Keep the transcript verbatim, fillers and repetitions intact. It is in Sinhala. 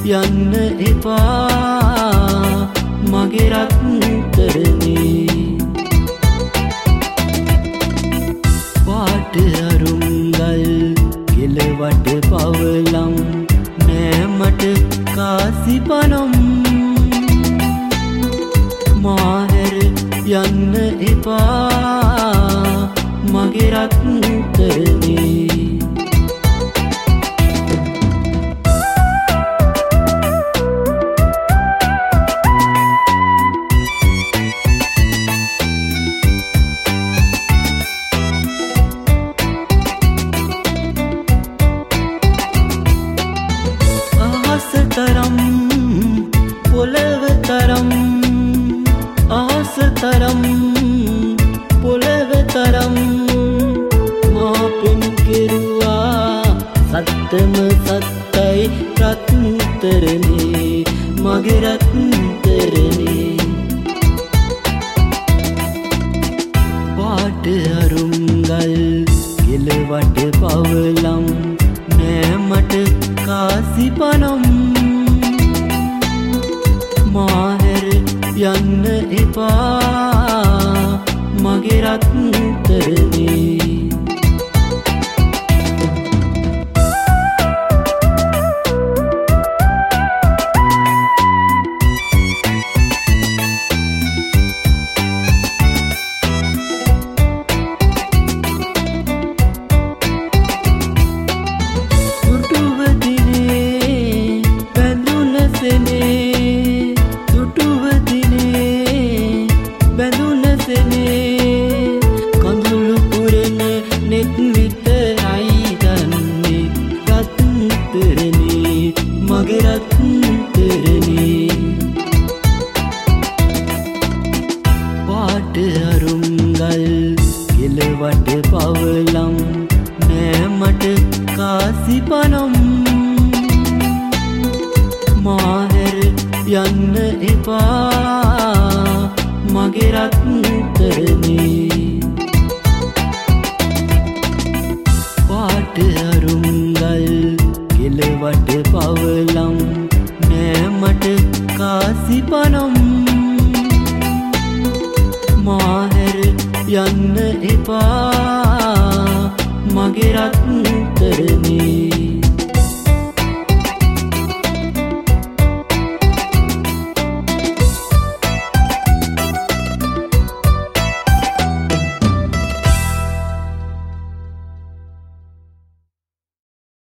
යන්න එපා මගේ රත්තරනේ පාට අරුංගල් කෙලවට පවලම් නෑ මට කාසි පනම් මාහැර යන්න එපා මගේ රත්තරනේ तरम पुलव तरम आस तरम पुलव तरम मापिन किरुआ सत्यम सत्तई रत्नतरने मगे रत्नतरने पाट अरुंगल गिलवट पवलम नैमट कासी पनम මාහැර යන්න එපා මගේ රත්තරනේ සුටුව දිනේ බැඳුන සෙනේ කඳුළු පුරන නෙත් විතරයි දන්නේ රත්තරනේ මගේ රත්තරනේ පාට අරුංගල් කෙලවට පවලම් නෑ මට කාසි පනම් මාහැර යන්න එපා මගේ රත්තරනේ පාට අරුංගල් කෙලවට පවලම් නෑ මට කාසි පනම් මාහැර යන්න එපා මගේ රත්තරනේ